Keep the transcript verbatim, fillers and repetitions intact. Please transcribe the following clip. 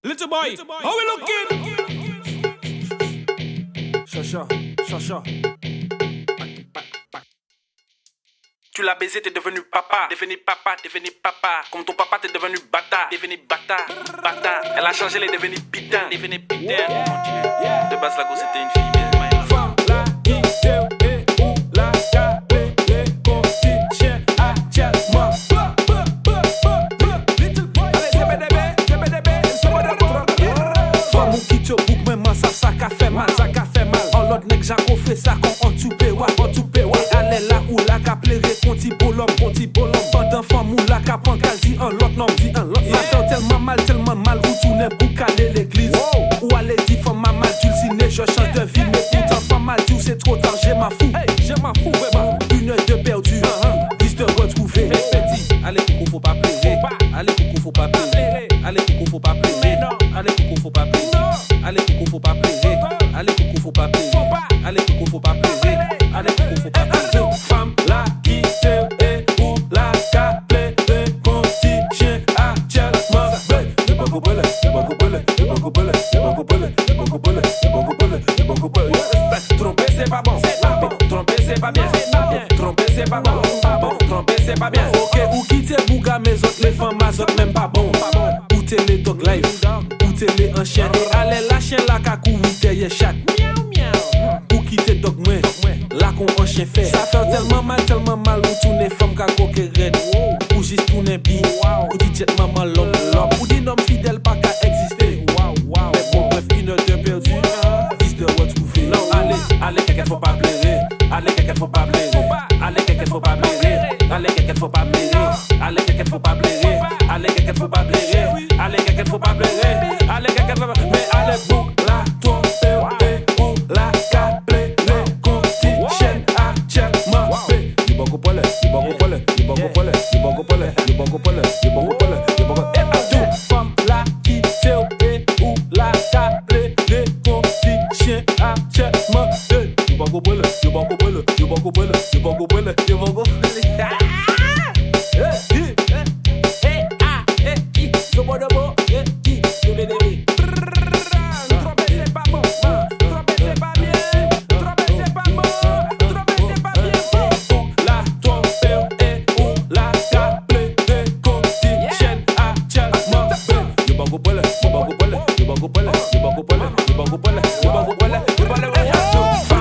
Little boy, how we looking? Chacha, chacha. Tu l'as baisé, t'es devenu papa. Devenu papa, devenu papa. Comme ton papa, t'es devenu bâtard. Devenu bâtard, bâtard. Elle a changé, elle est devenue putain. Devenue putain. Yeah. De base, la go, c'était une fille, mais my love. Femme la qui te et où la calé les politiciens actuellement. Little boy, allez, c'est B D B, c'est B D B, c'est B D B. Femme ou qui te boucle, même moi, ça, ça qu'a fait mal, ça qu'a fait mal. En l'autre nègre, j'ai fait ça quand on toupe, ouais, on toupe, ouais. Allez là où la qu'a plairé, conti bolom, conti bolom. Pendant femme ou la qu'a pancale, dit un l'autre nom, dit un l'autre. Ça fait tellement mal, tellement mal, où tourner pour caler l'église. Ou aller dire femme mal, tu le ciné, je change de vie, mais pourtant femme mal, tu c'est trop tard, j'ai ma fou, j'ai ma fou, vraiment. Une heure de perdu, dix de retrouver. Allez, coucou, faut pas plairer. Allez, coucou, faut pas plairer. Allez, coucou, faut pas plairer. Allez, coucou, faut pas plairer. Allez, coucou, faut pas plairer. Allez, coucou, faut pas plairer. Allez, coucou, faut pas plairer. Allez, coucou, faut pas plairer. Femme la qui te et où la calé les politiciens actuellement. Les bons couples, les bons couples, les bons couples, les bons couples, les bons couples, les bons couples, les bons couples. Tromper c'est pas bon, c'est pas bon. Tromper c'est pas bien, c'est pas bien. Tromper c'est pas bon, pas bon. Tromper c'est pas bien. Ok, ou quitter bouga mes autres les femmes, ma autres même pas bon, pas bon. Ou t'es les dog life, ou t'es les un chien. Allez la chien la kakou ou derrière chat. Miaou miaou. Ou quitter dog moi, là qu'on un chien fait. Ça fait tellement mal, tellement mal ou tous les femmes kako que red. Ou juste tourner bien, ou dit jet maman l'homme l'homme. Ou dit homme fidèle pas qu'à exister. Mais bon bref une heure de perdu, dix de retrouver. Non allez, allez quelqu'un faut pas plairer. Allez quelqu'un faut pas plairer. Allez quelqu'un faut pas plairer. Allez quelqu'un faut pas plairer. Allez quelqu'un faut pas plairer. Allez quelqu'un faut pas plairer. Allez quelqu'un faut pas plairer. Allez quelqu'un faut pas plairer. Mais allez pour la tombe et pour la calé les politiciens actuellement. Du bon coupole, du bon coupole, du bon coupole, du bon coupole, du bon coupole, du bon coupole, du bon coupole. Et à tout, femme la qui te et où la calé les politiciens actuellement. Du bon coupole, du bon coupole, du bon coupole, du bon coupole, du bon coupole. Femme